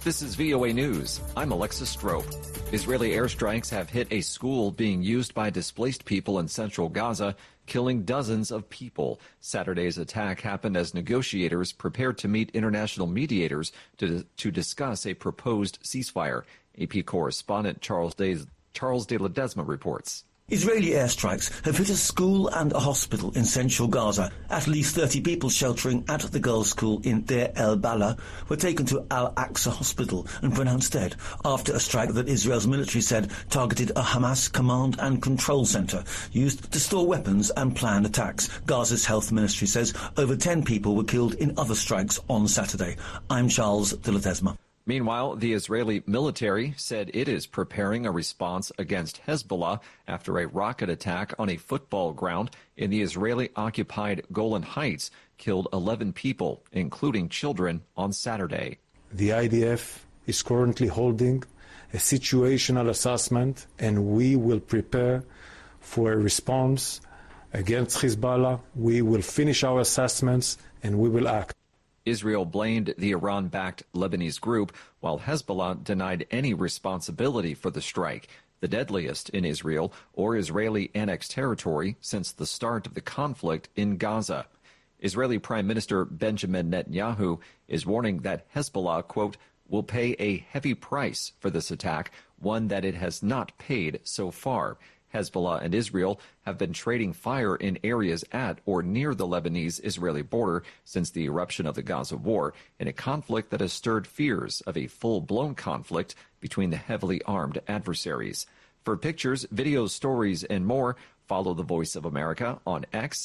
This is VOA News. I'm Alexis Strope. Israeli airstrikes have hit a school being used by displaced people in central Gaza, killing dozens of people. Saturday's attack happened as negotiators prepared to meet international mediators to discuss a proposed ceasefire. AP correspondent Charles de Ledesma reports. Israeli airstrikes have hit a school and a hospital in central Gaza. At least 30 people sheltering at the girls' school in Deir el-Balah were taken to Al-Aqsa Hospital and pronounced dead after a strike that Israel's military said targeted a Hamas command and control centre used to store weapons and plan attacks. Gaza's health ministry says over 10 people were killed in other strikes on Saturday. I'm Charles de Ledesma. Meanwhile, the Israeli military said it is preparing a response against Hezbollah after a rocket attack on a football ground in the Israeli-occupied Golan Heights killed 11 people, including children, on Saturday. The IDF is currently holding a situational assessment, and we will prepare for a response against Hezbollah. We will finish our assessments, and we will act. Israel blamed the Iran-backed Lebanese group, while Hezbollah denied any responsibility for the strike, the deadliest in Israel or Israeli annexed territory since the start of the conflict in Gaza. Israeli Prime Minister Benjamin Netanyahu is warning that Hezbollah, quote, will pay a heavy price for this attack, one that it has not paid so far. Hezbollah and Israel have been trading fire in areas at or near the Lebanese-Israeli border since the eruption of the Gaza war, in a conflict that has stirred fears of a full-blown conflict between the heavily armed adversaries. For pictures, videos, stories, and more, follow the Voice of America on X